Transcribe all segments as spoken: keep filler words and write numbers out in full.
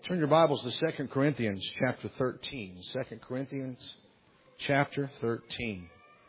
Turn your Bibles to Second Corinthians chapter thirteen. Second Corinthians chapter thirteen.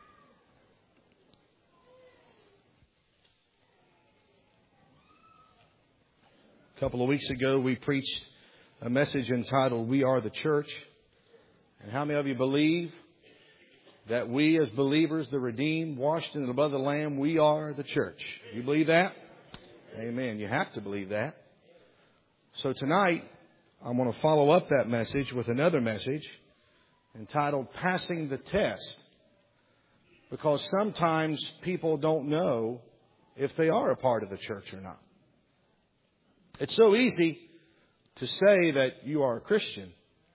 A couple of weeks ago, we preached a message entitled, We Are the Church. And how many of you believe that we as believers, the redeemed, washed in the blood of the Lamb, we are the church? You believe that? Amen. You have to believe that. So tonight, I'm going to follow up that message with another message entitled Passing the Test. Because sometimes people don't know if they are a part of the church or not. It's so easy to say that you are a Christian.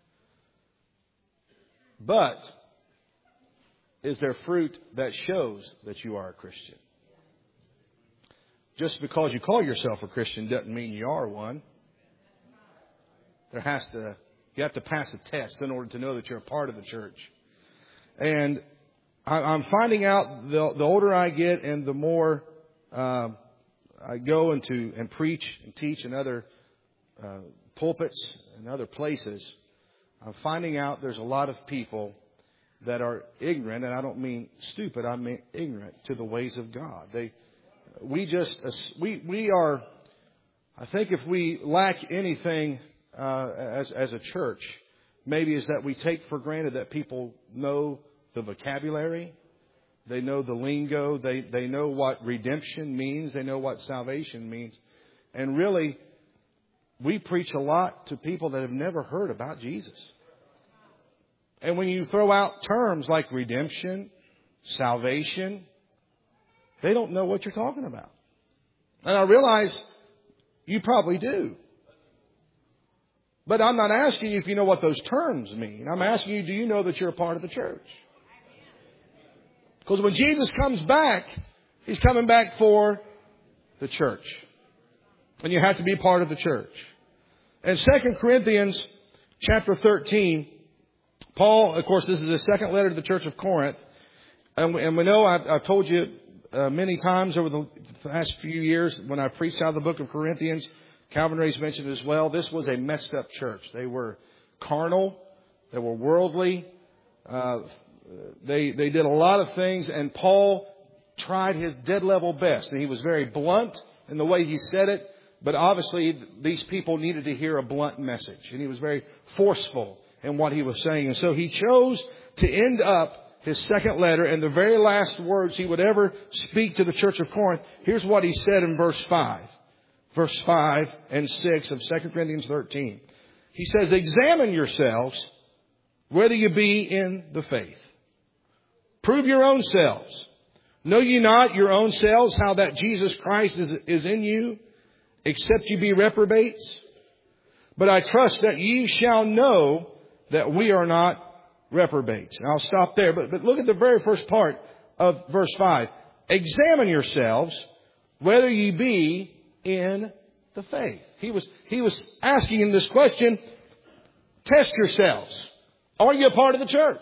But is there fruit that shows that you are a Christian? Just because you call yourself a Christian doesn't mean you are one. There has to, you have to pass a test in order to know that you're a part of the church. And I, I'm finding out the, the older I get and the more uh, I go into and preach and teach in other uh, pulpits and other places, I'm finding out there's a lot of people that are ignorant, and I don't mean stupid, I mean ignorant to the ways of God. They, we just, we we are. I think if we lack anything. Uh, as, as a church, maybe is that we take for granted that people know the vocabulary, they know the lingo, they, they know what redemption means, they know what salvation means. And really, we preach a lot to people that have never heard about Jesus. And when you throw out terms like redemption, salvation, they don't know what you're talking about. And I realize you probably do. But I'm not asking you if you know what those terms mean. I'm asking you, do you know that you're a part of the church? Because when Jesus comes back, He's coming back for the church. And you have to be part of the church. In Second Corinthians chapter thirteen, Paul, of course, this is his second letter to the church of Corinth. And we, and we know I've, I've told you uh, many times over the past few years when I preached out of the book of Corinthians, Calvin Ray's mentioned as well, this was a messed up church. They were carnal. They were worldly. Uh, they, they did a lot of things. And Paul tried his dead level best. And he was very blunt in the way he said it. But obviously, these people needed to hear a blunt message. And he was very forceful in what he was saying. And so he chose to end up his second letter. And the very last words he would ever speak to the church of Corinth. Here's what he said in verse five. Verse five and six of Second Corinthians thirteen. He says, examine yourselves whether you be in the faith. Prove your own selves. Know ye not your own selves how that Jesus Christ is, is in you, except you be reprobates? But I trust that ye shall know that we are not reprobates. And I'll stop there. But, but look at the very first part of verse five. Examine yourselves whether ye be in the faith. He was, he was asking in this question, test yourselves. Are you a part of the church?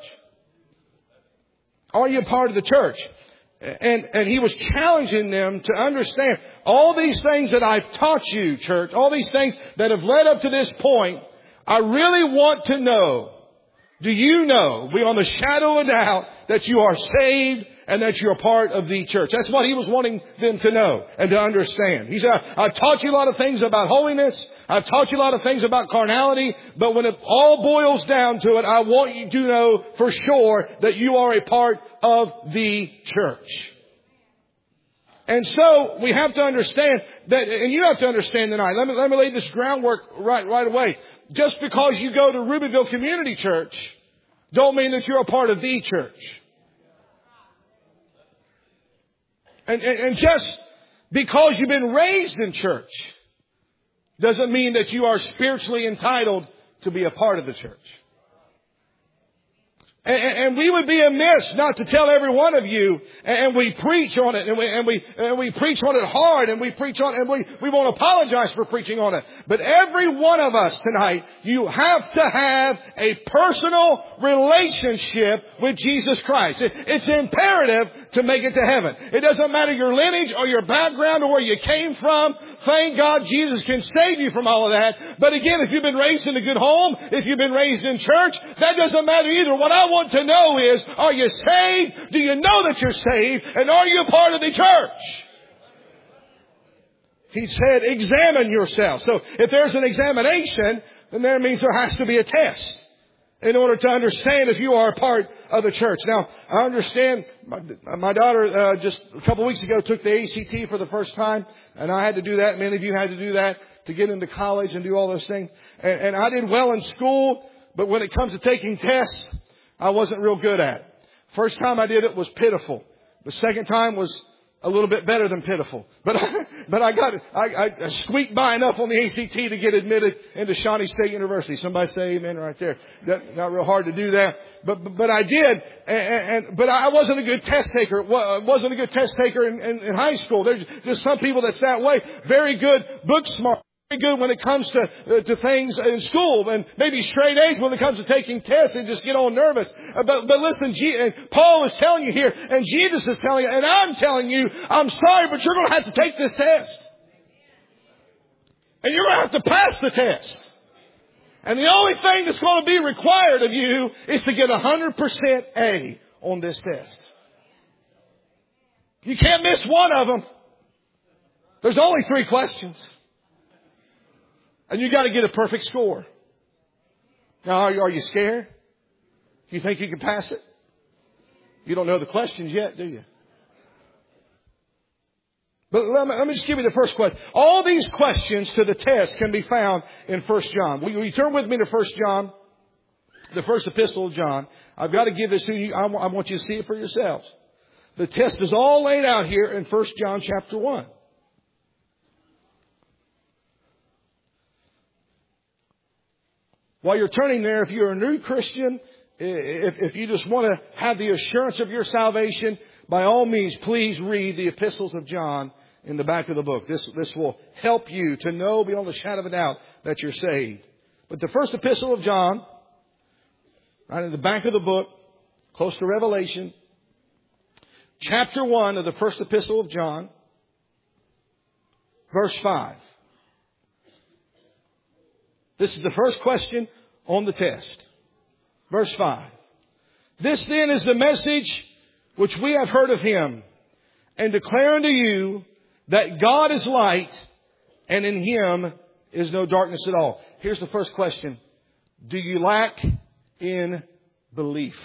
Are you a part of the church? And, and he was challenging them to understand all these things that I've taught you, church, all these things that have led up to this point. I really want to know, do you know, beyond the shadow of a doubt, that you are saved and that you're a part of the church? That's what he was wanting them to know and to understand. He said, I've taught you a lot of things about holiness. I've taught you a lot of things about carnality. But when it all boils down to it, I want you to know for sure that you are a part of the church. And so we have to understand that, and you have to understand tonight. Let me, let me lay this groundwork right, right away. Just because you go to Rubyville Community Church, don't mean that you're a part of the church. And, and, and just because you've been raised in church doesn't mean that you are spiritually entitled to be a part of the church. And, and we would be amiss not to tell every one of you, and we preach on it, and we and we and we preach on it hard, and we preach on it, and we, we won't apologize for preaching on it. But every one of us tonight, you have to have a personal relationship with Jesus Christ. It, it's imperative to make it to heaven. It doesn't matter your lineage or your background or where you came from. Thank God Jesus can save you from all of that. But again, if you've been raised in a good home, if you've been raised in church, that doesn't matter either. What I want to know is, are you saved? Do you know that you're saved? And are you a part of the church? He said, examine yourself. So if there's an examination, then that means there has to be a test in order to understand if you are a part of the church. Now, I understand my, my daughter uh, just a couple weeks ago took the A C T for the first time, and I had to do that. Many of you had to do that to get into college and do all those things. And, and I did well in school, but when it comes to taking tests, I wasn't real good at it. First time I did it was pitiful. The second time was a little bit better than pitiful. But I, but I got, I, I squeaked by enough on the A C T to get admitted into Shawnee State University. Somebody say amen right there. That, not real hard to do that. But, but, but I did. And, and, but I wasn't a good test taker. Wasn't a good test taker in, in, in high school. There's just some people that's that way. Very good, book smart. Very good when it comes to uh, to things in school, and maybe straight A's when it comes to taking tests and just get all nervous. Uh, but but listen, G- and Paul is telling you here, and Jesus is telling you, and I'm telling you, I'm sorry, but you're going to have to take this test, and you're going to have to pass the test. And the only thing that's going to be required of you is to get a hundred percent A on this test. You can't miss one of them. There's only three questions. And you got to get a perfect score. Now, are you, are you scared? You think you can pass it? You don't know the questions yet, do you? But let me, let me just give you the first question. All these questions to the test can be found in First John. Will you turn with me to First John, the first epistle of John? I've got to give this to you. I want you to see it for yourselves. The test is all laid out here in First John chapter one. While you're turning there, if you're a new Christian, if, if you just want to have the assurance of your salvation, by all means, please read the epistles of John in the back of the book. This, this will help you to know beyond a shadow of a doubt that you're saved. But the first epistle of John, right in the back of the book, close to Revelation, chapter one of the first epistle of John, verse five. This is the first question on the test. Verse five. This then is the message which we have heard of Him, and declare unto you that God is light, and in Him is no darkness at all. Here's the first question. Do you lack in belief?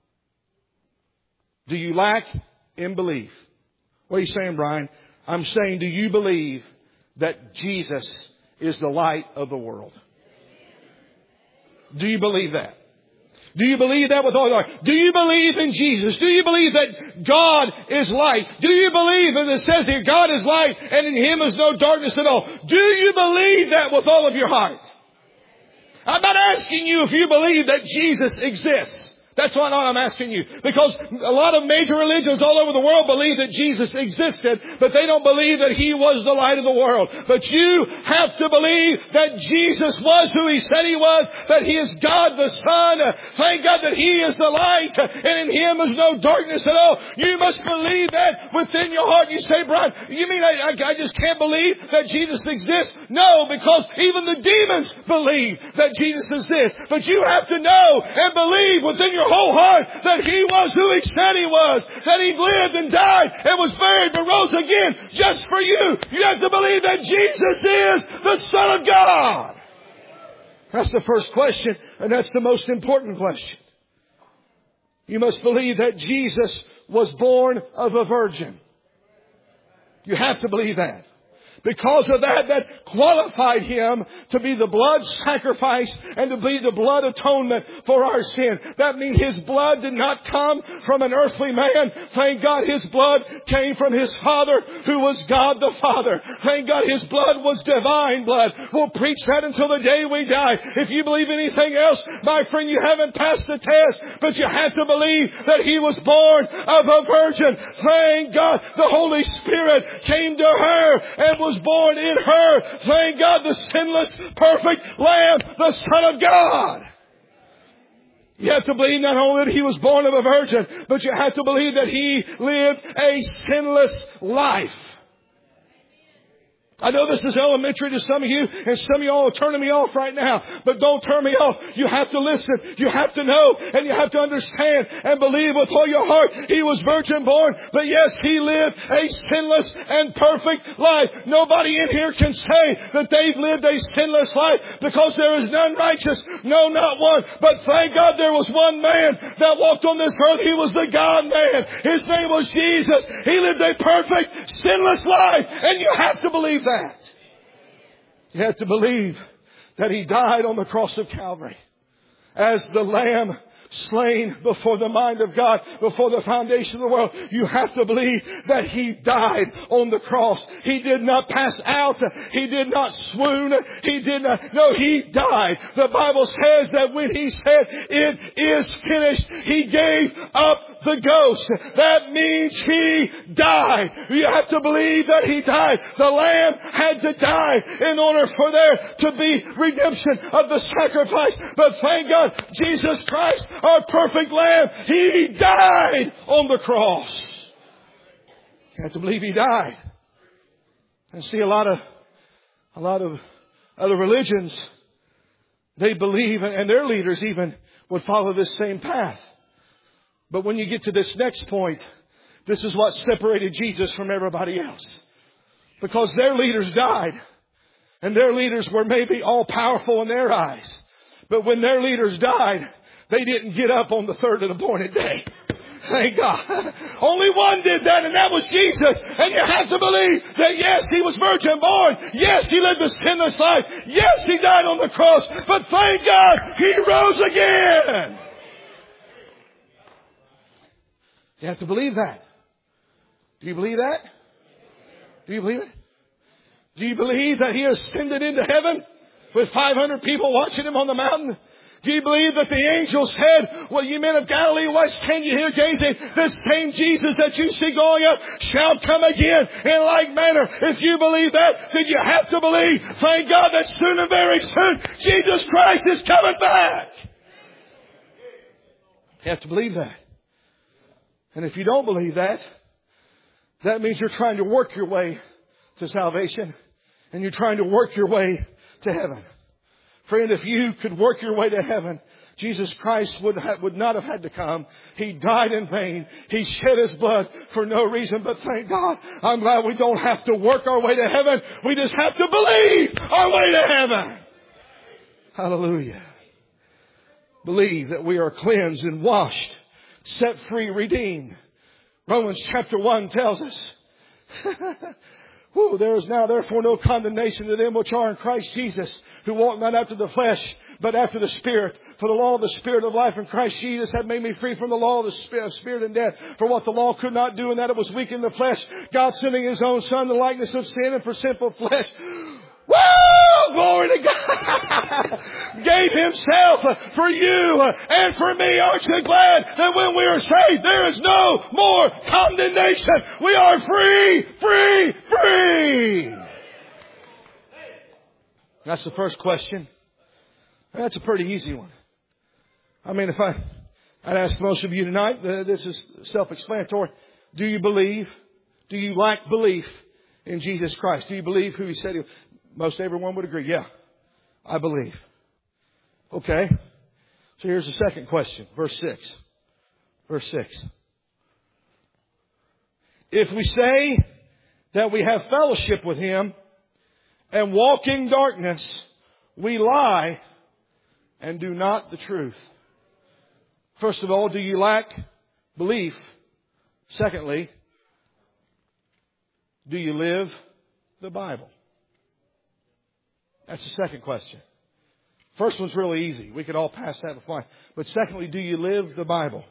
Do you lack in belief? What are you saying, Brian? I'm saying, do you believe that Jesus is the light of the world? Do you believe that? Do you believe that with all your heart? Do you believe in Jesus? Do you believe that God is light? Do you believe, as it says here, God is light and in Him is no darkness at all? Do you believe that with all of your heart? I'm not asking you if you believe that Jesus exists. That's what I'm asking you. Because a lot of major religions all over the world believe that Jesus existed, but they don't believe that He was the light of the world. But you have to believe that Jesus was who He said He was, that He is God the Son. Thank God that He is the light, and in Him is no darkness at all. You must believe that within your heart. You say, Brian, you mean I, I, I just can't believe that Jesus exists? No, because even the demons believe that Jesus exists. But you have to know and believe within your whole heart that He was who He said He was, that He lived and died and was buried but rose again just for you. You have to believe that Jesus is the Son of God. That's the first question, and that's the most important question. You must believe that Jesus was born of a virgin. You have to believe that. Because of that, that qualified Him to be the blood sacrifice and to be the blood atonement for our sin. That means His blood did not come from an earthly man. Thank God His blood came from His Father, who was God the Father. Thank God His blood was divine blood. We'll preach that until the day we die. If you believe anything else, my friend, you haven't passed the test. But you have to believe that He was born of a virgin. Thank God the Holy Spirit came to her and was born in her. Thank God, the sinless, perfect Lamb, the Son of God. You have to believe not only that He was born of a virgin, but you have to believe that He lived a sinless life. I know this is elementary to some of you, and some of y'all are turning me off right now. But don't turn me off. You have to listen. You have to know. And you have to understand and believe with all your heart. He was virgin born. But yes, He lived a sinless and perfect life. Nobody in here can say that they've lived a sinless life, because there is none righteous. No, not one. But thank God there was one man that walked on this earth. He was the God man. His name was Jesus. He lived a perfect, sinless life. And you have to believe that. That. You have to believe that He died on the cross of Calvary as the Lamb slain before the mind of God, before the foundation of the world. You have to believe that He died on the cross. He did not pass out. He did not swoon. He did not. No, He died. The Bible says that when He said, "It is finished," He gave up the ghost. That means He died. You have to believe that He died. The Lamb had to die in order for there to be redemption of the sacrifice. But thank God, Jesus Christ, our perfect Lamb, He died on the cross. You have to believe He died. And see, a lot of, a lot of other religions, they believe, and their leaders even would follow this same path. But when you get to this next point, this is what separated Jesus from everybody else. Because their leaders died. And their leaders were maybe all powerful in their eyes. But when their leaders died, they didn't get up on the third and appointed day. Thank God. Only one did that, and that was Jesus. And you have to believe that yes, He was virgin born. Yes, He lived a sinless life. Yes, He died on the cross. But thank God, He rose again. You have to believe that. Do you believe that? Do you believe it? Do you believe that He ascended into heaven with five hundred people watching Him on the mountain? Do you believe that the angel said, "Well, you men of Galilee, why stand you here gazing? This same Jesus that you see going up shall come again in like manner." If you believe that, then you have to believe, thank God, that soon and very soon, Jesus Christ is coming back. You have to believe that. And if you don't believe that, that means you're trying to work your way to salvation, and you're trying to work your way to heaven. Friend, if you could work your way to heaven, Jesus Christ would have, would not have had to come. He died in vain. He shed His blood for no reason. But thank God, I'm glad we don't have to work our way to heaven. We just have to believe our way to heaven. Hallelujah. Believe that we are cleansed and washed, set free, redeemed. Romans chapter one tells us, Whew, there is now therefore no condemnation to them which are in Christ Jesus, who walk not after the flesh, but after the Spirit. For the law of the Spirit of life in Christ Jesus hath made me free from the law of the Spirit, Spirit and death. For what the law could not do, and that it was weak in the flesh, God sending His own Son, the likeness of sin, and for sinful flesh, woo! Glory to God! Gave Himself for you and for me. Aren't you glad that when we are saved, there is no more condemnation? We are free, free, free. That's the first question. That's a pretty easy one. I mean, if I, I'd ask most of you tonight, uh, this is self-explanatory. Do you believe? Do you lack belief in Jesus Christ? Do you believe who He said He was? Most everyone would agree. Yeah, I believe. Okay. So here's the second question. Verse six. Verse six. If we say that we have fellowship with Him and walk in darkness, we lie and do not the truth. First of all, do you lack belief? Secondly, do you live the Bible? That's the second question. First one's really easy. We could all pass that with flying. But secondly, do you live the Bible?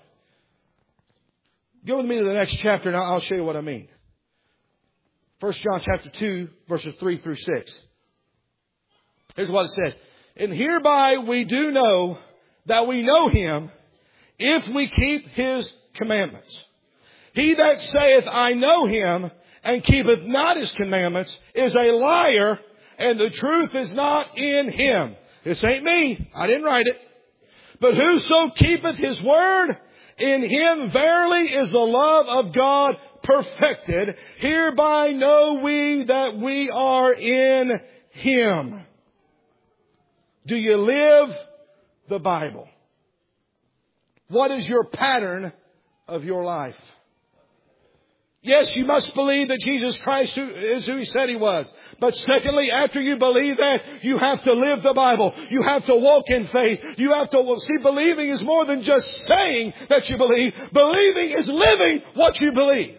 Go with me to the next chapter and I'll show you what I mean. First John chapter two, verses three through six. Here's what it says. And hereby we do know that we know Him if we keep His commandments. He that saith, I know Him, and keepeth not His commandments, is a liar, and the truth is not in him. This ain't me. I didn't write it. But whoso keepeth His word, in him verily is the love of God perfected. Hereby know we that we are in Him. Do you live the Bible? What is your pattern of your life? Yes, you must believe that Jesus Christ is who He said He was. But secondly, after you believe that, you have to live the Bible. You have to walk in faith. You have to, see, believing is more than just saying that you believe. Believing is living what you believe.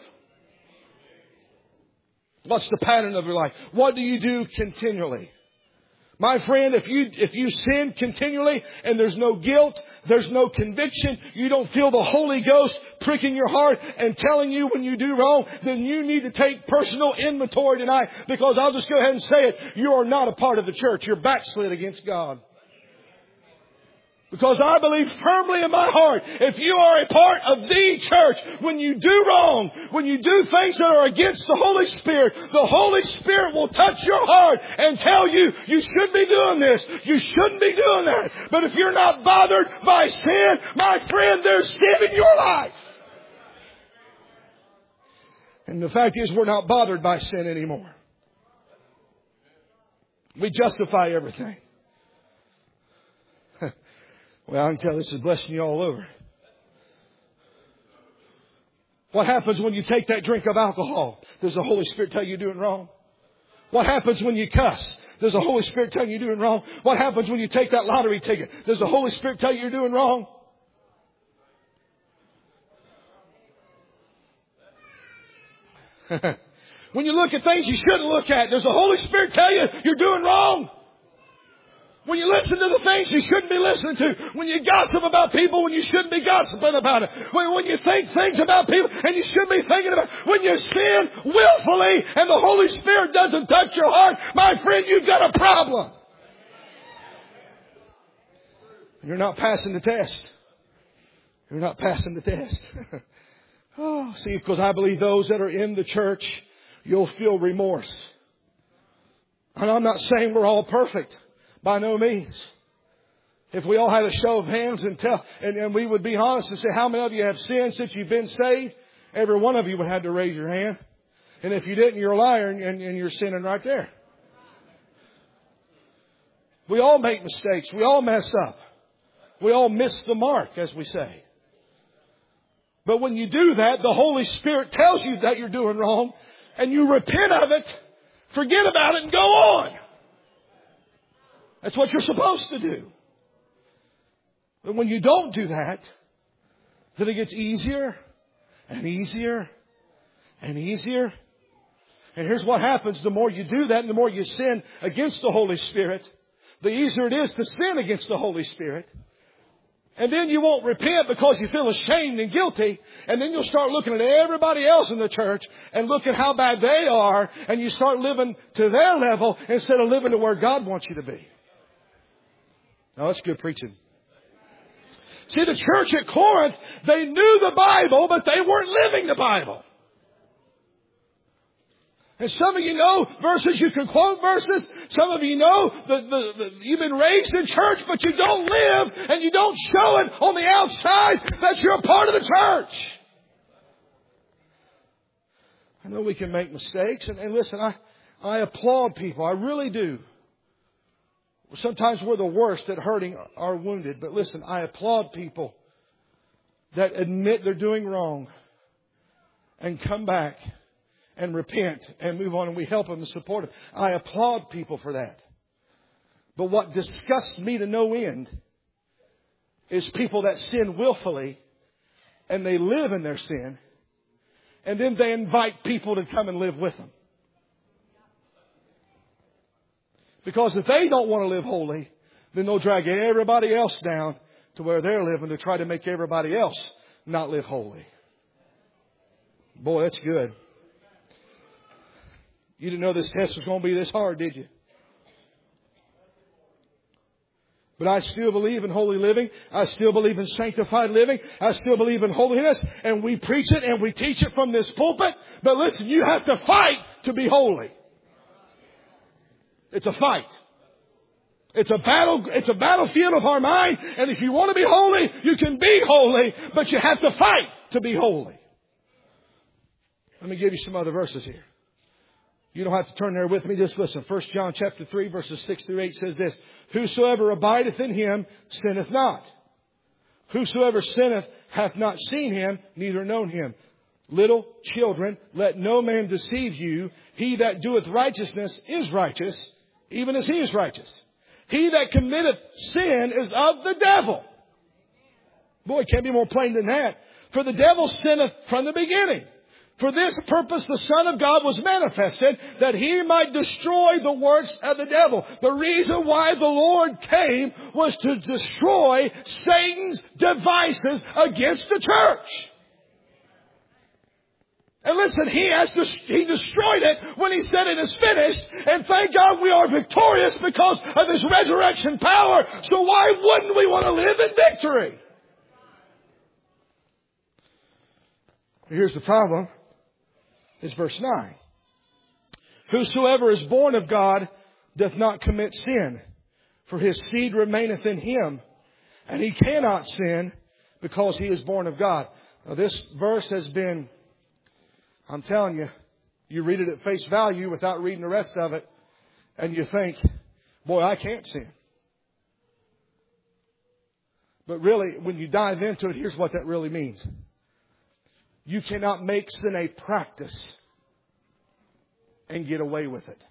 What's the pattern of your life? What do you do continually? My friend, if you, if you sin continually and there's no guilt, there's no conviction, you don't feel the Holy Ghost pricking your heart and telling you when you do wrong, then you need to take personal inventory tonight, because I'll just go ahead and say it. You are not a part of the church. You're backslid against God. Because I believe firmly in my heart, if you are a part of the church, when you do wrong, when you do things that are against the Holy Spirit, the Holy Spirit will touch your heart and tell you, you should be doing this, you shouldn't be doing that. But if you're not bothered by sin, my friend, there's sin in your life. And the fact is, we're not bothered by sin anymore. We justify everything. Well, I can tell this is blessing you all over. What happens when you take that drink of alcohol? Does the Holy Spirit tell you you're doing wrong? What happens when you cuss? Does the Holy Spirit tell you you're doing wrong? What happens when you take that lottery ticket? Does the Holy Spirit tell you you're doing wrong? When you look at things you shouldn't look at, does the Holy Spirit tell you you're doing wrong? When you listen to the things you shouldn't be listening to. When you gossip about people when you shouldn't be gossiping about it. When, when you think things about people and you shouldn't be thinking about it. When you sin willfully and the Holy Spirit doesn't touch your heart, my friend, you've got a problem. You're not passing the test. You're not passing the test. Oh, see, because I believe those that are in the church, you'll feel remorse. And I'm not saying we're all perfect. By no means. If we all had a show of hands and tell, and, and we would be honest and say, how many of you have sinned since you've been saved? Every one of you would have to raise your hand. And if you didn't, you're a liar and, and, and you're sinning right there. We all make mistakes. We all mess up. We all miss the mark, as we say. But when you do that, the Holy Spirit tells you that you're doing wrong, and you repent of it, forget about it, and go on. That's what you're supposed to do. But when you don't do that, then it gets easier and easier and easier. And here's what happens. The more you do that and the more you sin against the Holy Spirit, the easier it is to sin against the Holy Spirit. And then you won't repent because you feel ashamed and guilty. And then you'll start looking at everybody else in the church and look at how bad they are. And you start living to their level instead of living to where God wants you to be. Now, that's good preaching. See, the church at Corinth, they knew the Bible, but they weren't living the Bible. And some of you know verses, you can quote verses. Some of you know that the, the, you've been raised in church, but you don't live and you don't show it on the outside that you're a part of the church. I know we can make mistakes. And, and listen, I, I applaud people. I really do. Sometimes we're the worst at hurting our wounded. But listen, I applaud people that admit they're doing wrong and come back and repent and move on, and we help them and support them. I applaud people for that. But what disgusts me to no end is people that sin willfully and they live in their sin, and then they invite people to come and live with them. Because if they don't want to live holy, then they'll drag everybody else down to where they're living to try to make everybody else not live holy. Boy, that's good. You didn't know this test was going to be this hard, did you? But I still believe in holy living. I still believe in sanctified living. I still believe in holiness. And we preach it and we teach it from this pulpit. But listen, you have to fight to be holy. It's a fight. It's a battle, it's a battlefield of our mind. And if you want to be holy, you can be holy, but you have to fight to be holy. Let me give you some other verses here. You don't have to turn there with me. Just listen. First John chapter three, verses six through eight says this. Whosoever abideth in him sinneth not. Whosoever sinneth hath not seen him, neither known him. Little children, let no man deceive you. He that doeth righteousness is righteous, even as he is righteous. He that committeth sin is of the devil. Boy, it can't be more plain than that. For the devil sinneth from the beginning. For this purpose the Son of God was manifested, that He might destroy the works of the devil. The reason why the Lord came was to destroy Satan's devices against the church. And listen, He has He destroyed it when He said it is finished. And thank God we are victorious because of His resurrection power. So why wouldn't we want to live in victory? Here's the problem. It's verse nine. Whosoever is born of God doth not commit sin, for his seed remaineth in him, and he cannot sin because he is born of God. Now this verse has been, I'm telling you, you read it at face value without reading the rest of it, and you think, boy, I can't sin. But really, when you dive into it, here's what that really means. You cannot make sin a practice and get away with it.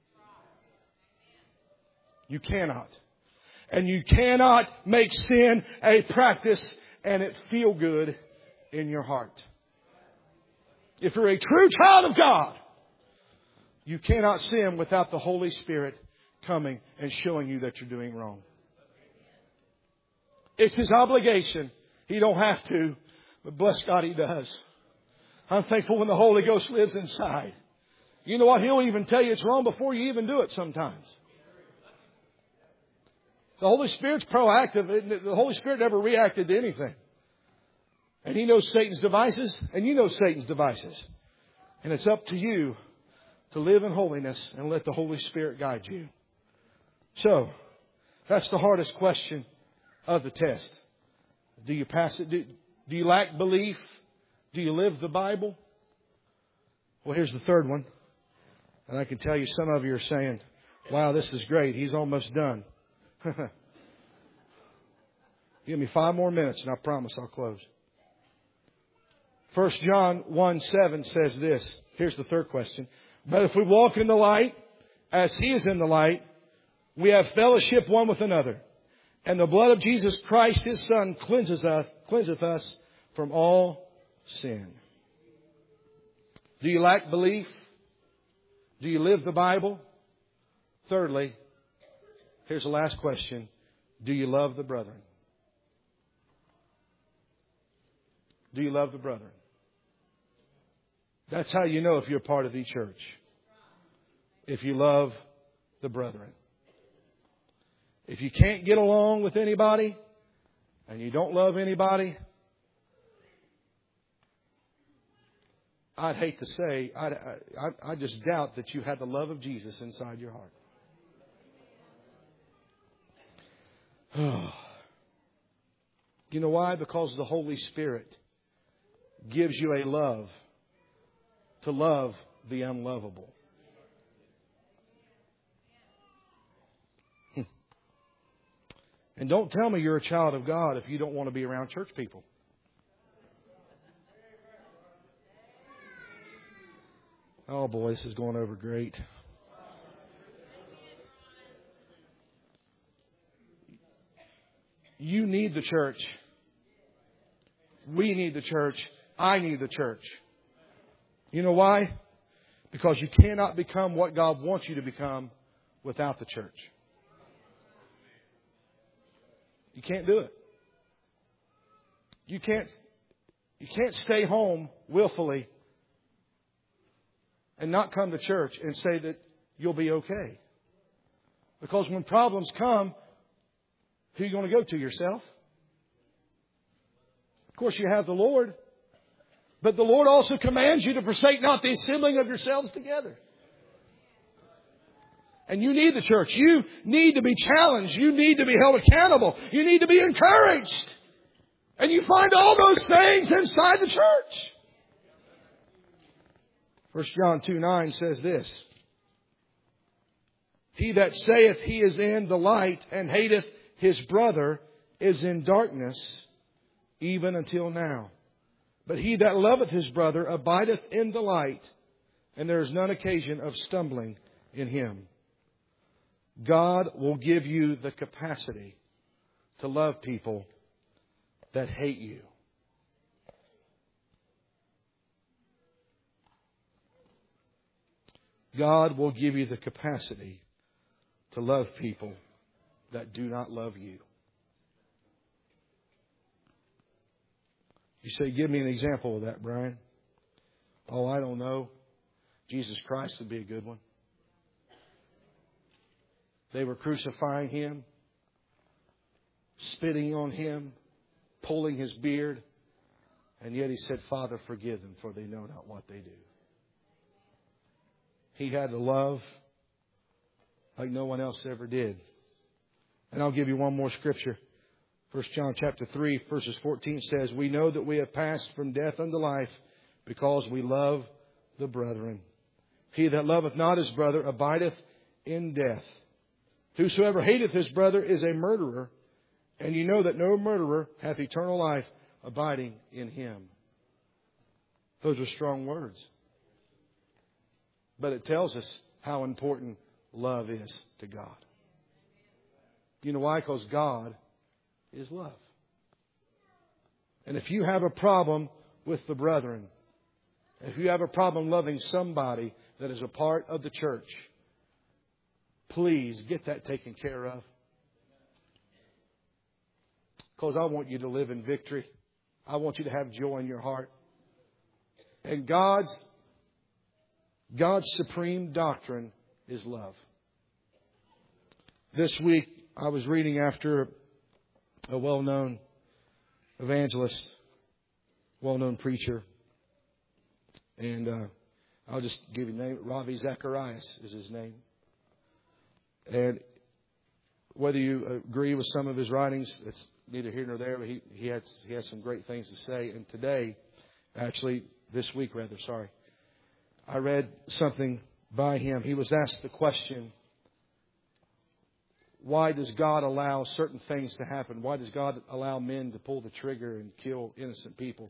You cannot. And you cannot make sin a practice and it feel good in your heart. If you're a true child of God, you cannot sin without the Holy Spirit coming and showing you that you're doing wrong. It's His obligation. He don't have to. But bless God, He does. I'm thankful when the Holy Ghost lives inside. You know what? He'll even tell you it's wrong before you even do it sometimes. The Holy Spirit's proactive. The Holy Spirit never reacted to anything. And He knows Satan's devices, and you know Satan's devices. And it's up to you to live in holiness and let the Holy Spirit guide you. So, that's the hardest question of the test. Do you pass it? Do, do you lack belief? Do you live the Bible? Well, here's the third one. And I can tell you some of you are saying, wow, this is great. He's almost done. Give me five more minutes and I promise I'll close. First John one seven says this. Here's the third question. But if we walk in the light, as He is in the light, we have fellowship one with another. And the blood of Jesus Christ, His Son, cleanses us, cleanseth us from all sin. Do you lack belief? Do you live the Bible? Thirdly, here's the last question. Do you love the brethren? Do you love the brethren? That's how you know if you're part of the church. If you love the brethren. If you can't get along with anybody and you don't love anybody, I'd hate to say, I'd, I, I just doubt that you had the love of Jesus inside your heart. You know why? Because the Holy Spirit gives you a love to love the unlovable. And don't tell me you're a child of God if you don't want to be around church people. Oh boy, this is going over great. You need the church. We need the church. I need the church. You know why? Because you cannot become what God wants you to become without the church. You can't do it. You can't, you can't stay home willfully and not come to church and say that you'll be okay. Because when problems come, who are you going to go to? Yourself? Of course, you have the Lord. But the Lord also commands you to forsake not the assembling of yourselves together. And you need the church. You need to be challenged. You need to be held accountable. You need to be encouraged. And you find all those things inside the church. First John two nine says this. He that saith he is in the light and hateth his brother is in darkness, even until now. But he that loveth his brother abideth in the light, and there is none occasion of stumbling in him. God will give you the capacity to love people that hate you. God will give you the capacity to love people that do not love you. You say, give me an example of that, Brian. Oh, I don't know. Jesus Christ would be a good one. They were crucifying Him, spitting on Him, pulling His beard, and yet He said, Father, forgive them, for they know not what they do. He had to love like no one else ever did. And I'll give you one more scripture. First John chapter three, verses fourteen says, we know that we have passed from death unto life because we love the brethren. He that loveth not his brother abideth in death. Whosoever hateth his brother is a murderer, and you know that no murderer hath eternal life abiding in him. Those are strong words. But it tells us how important love is to God. You know why? Because God is love. And if you have a problem with the brethren, if you have a problem loving somebody that is a part of the church, please get that taken care of. Because I want you to live in victory. I want you to have joy in your heart. And God's God's supreme doctrine is love. This week I was reading after a well-known evangelist, well-known preacher. And uh, I'll just give you the name. Ravi Zacharias is his name. And whether you agree with some of his writings, it's neither here nor there. But he, he, has, he has some great things to say. And today, actually this week rather, sorry, I read something by him. He was asked the question, why does God allow certain things to happen? Why does God allow men to pull the trigger and kill innocent people?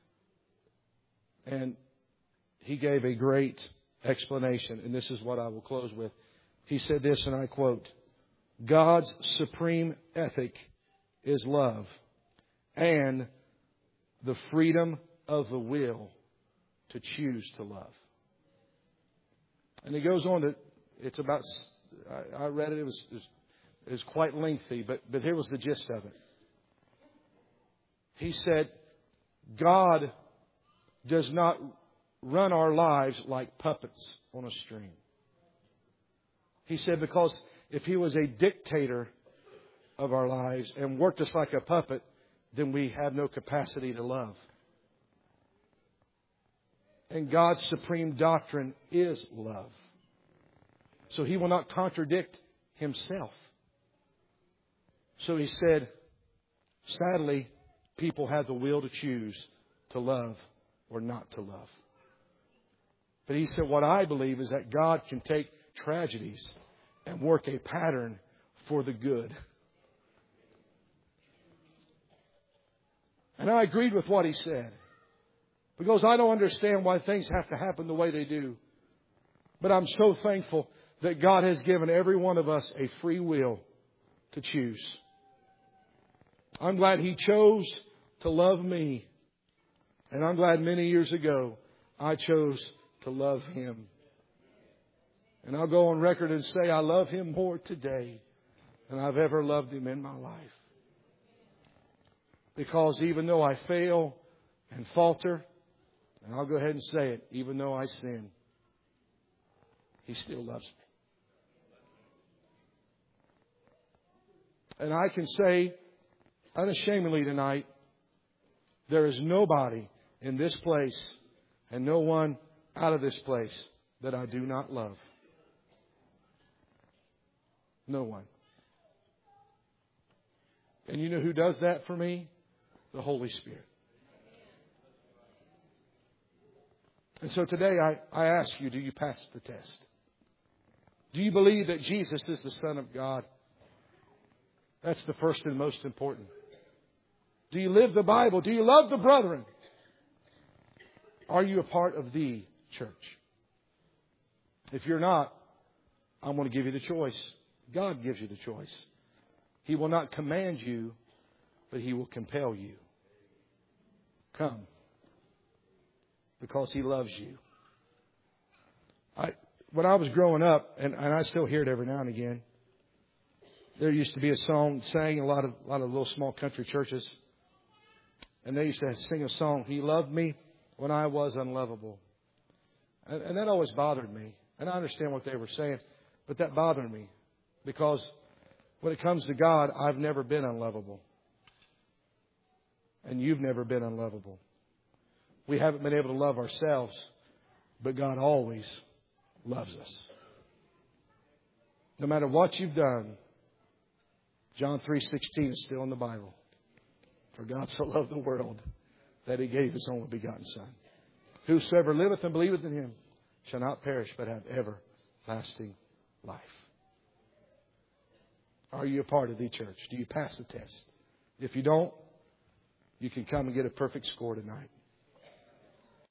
And he gave a great explanation, and this is what I will close with. He said this, and I quote, God's supreme ethic is love and the freedom of the will to choose to love. And he goes on to, it's about, I, I read it, it was, it was, it was quite lengthy, but, but here was the gist of it. He said, God does not run our lives like puppets on a string. He said, because if He was a dictator of our lives and worked us like a puppet, then we have no capacity to love. And God's supreme doctrine is love. So He will not contradict Himself. So He said, sadly, people have the will to choose to love or not to love. But He said, what I believe is that God can take tragedies and work a pattern for the good. And I agreed with what he said. Because I don't understand why things have to happen the way they do. But I'm so thankful that God has given every one of us a free will to choose. I'm glad He chose to love me. And I'm glad many years ago I chose to love Him. And I'll go on record and say I love Him more today than I've ever loved Him in my life. Because even though I fail and falter, and I'll go ahead and say it, even though I sin, He still loves me. And I can say unashamedly tonight, there is nobody in this place and no one out of this place that I do not love. No one. And you know who does that for me? The Holy Spirit. And so today I, I ask you, do you pass the test? Do you believe that Jesus is the Son of God? That's the first and most important. Do you live the Bible? Do you love the brethren? Are you a part of the church? If you're not, I'm going to give you the choice. God gives you the choice. He will not command you, but He will compel you. Come. Because He loves you. I, when I was growing up, and, and I still hear it every now and again, there used to be a song sang in a lot of a lot of little small country churches. And they used to sing a song, He loved me when I was unlovable. And, and that always bothered me. And I understand what they were saying, but that bothered me. Because when it comes to God, I've never been unlovable. And you've never been unlovable. We haven't been able to love ourselves, but God always loves us. No matter what you've done, John three sixteen is still in the Bible. For God so loved the world that He gave His only begotten Son. Whosoever liveth and believeth in Him shall not perish but have everlasting life. Are you a part of the church? Do you pass the test? If you don't, you can come and get a perfect score tonight.